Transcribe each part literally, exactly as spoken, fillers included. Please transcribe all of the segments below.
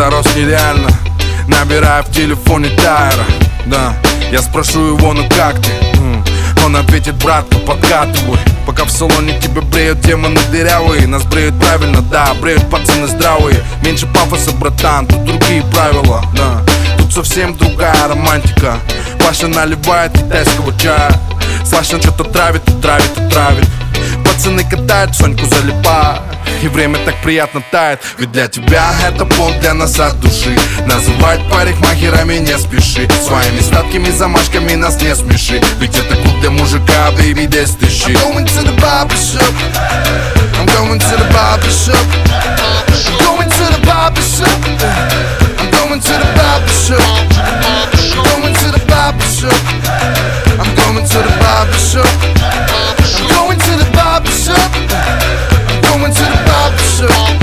дорос нереально, набирая в телефоне Тайра. Да, я спрошу его, ну как ты? Он ответит: братка, подкатывай. Пока в салоне тебя бреют демоны дырявые. Нас бреют правильно, да, бреют пацаны здравые. Меньше пафоса, братан, тут другие правила, да. Тут совсем другая романтика. Паша наливает китайского чая. Саша что-то травит, и травит, и травит. Пацаны катают, Соньку залипают. И время так приятно тает. Ведь для тебя это понт, для нас от души. Называть парикмахерами не спеши. Своими сладкими замашками нас не смеши. Ведь это клуб для мужика, baby, this the shit. I'm going to the barber shop. I'm going to the barber shop. I'm going to the barber shop. I'm going to the barber shop. I'm going to the barber shop. I'm going to the barber shop. I'm going to the barber shop. I'm going to the barber shop.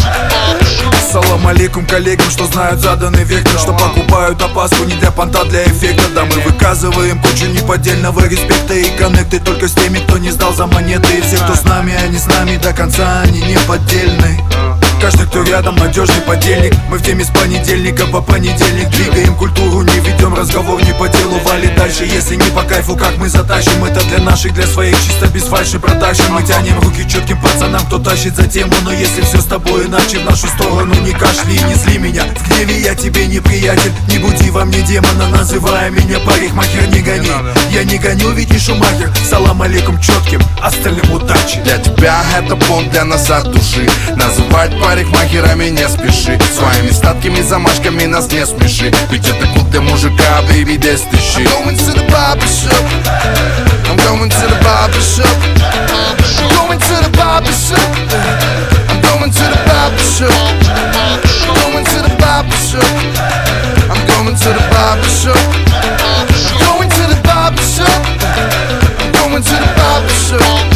Салам алейкум коллегам, что знают заданный вектор, что покупают опаску не для понта, а для эффекта. Да, мы выказываем кучу неподдельного респекта и коннекты только с теми, кто не сдал за монеты. И все, кто с нами, они с нами до конца, они не поддельны. Каждый, кто рядом, надежный подельник. Мы в теме с понедельника по понедельник. Двигаем культуру, не ведем разговор не по делу. Вали дальше, если не по кайфу, как мы затащим. Это для наших, для своих, чисто без фальши протащим. Мы тянем руки четким пацанам, кто тащит за тему. Но если все с тобой иначе, в нашу сторону не кашли и не зли меня. В гневе я тебе не приятель, не буди во мне демона, называя меня парикмахер, не гони. Я не гоню, ведь не шумахер. Салам алейкум четким, остальным удачи. Для тебя это понт, для нас от души. Называть парикмахерами не спеши. Своими сладкими замашками нас не смеши. Ведь это клуб для мужика, baby, this the shit. I'm going to the barber shop. I'm going to the barber shop. I'm going to the barber shop. I'm going to the barber shop. I'm going to the barber shop. I'm going to the barber shop. I'm going to the barber shop. I'm going to the barber shop.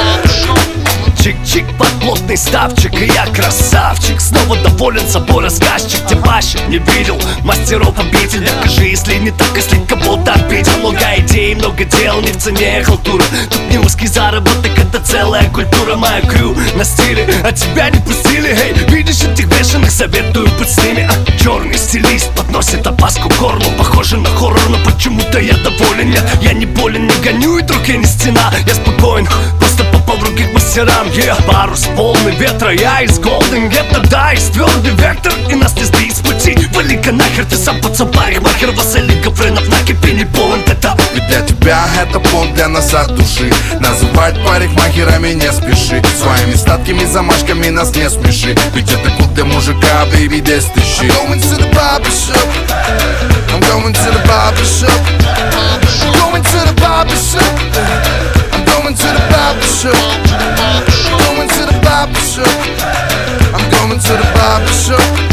Чик-чик под плотный ставчик, и я красавчик. Снова доволен собой рассказчик. Где Паша не видел мастеров обитель. Докажи, если не так, если кого-то обидел. Много идей, много дел, не в цене халтура. Тут не узкий заработок, это целая культура. Моя крю на стиле, а тебя не пустили. Эй, видишь этих бешеных, советую быть с ними. а? Черный стилист подносит опаску к горлу. Похоже на хоррор, но почему-то я доволен. Нет, я не болен, не гоню, и друг я не стена. Я спокоен, просто попал в руки к мастерам. Yeah. Парус полный ветра, я из Golden Gate. Да, из твердый вектор, и нас не сбить с пути. Вали-ка нахер, ты сам пацан парикмахер. Василий Гавринов на кипе полон это. Ведь для тебя это понт, для нас от души. Называть парикмахерами не спеши. Своими сладкими замашками нас не смеши. Ведь это клуб для мужика, baby, this the shit. I'm going to the barber shop. I'm going to the barber shop. I'm going to the barber shop. I'm going to the barber shop. I'm going to the barber shop. I'm going to the barber shop.